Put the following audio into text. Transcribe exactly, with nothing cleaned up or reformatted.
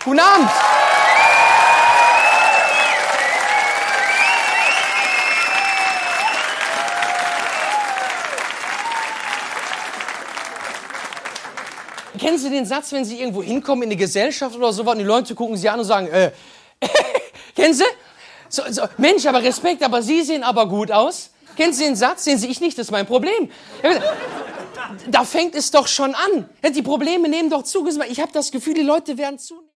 Guten Abend. Kennen Sie den Satz, wenn Sie irgendwo hinkommen in eine Gesellschaft oder sowas und die Leute gucken Sie an und sagen, äh, kennen Sie? So, so, Mensch, aber Respekt, aber Sie sehen aber gut aus. Kennen Sie den Satz? Sehen Sie, ich nicht, das ist mein Problem. Da fängt es doch schon an. Die Probleme nehmen doch zu. Ich habe das Gefühl, die Leute werden zu...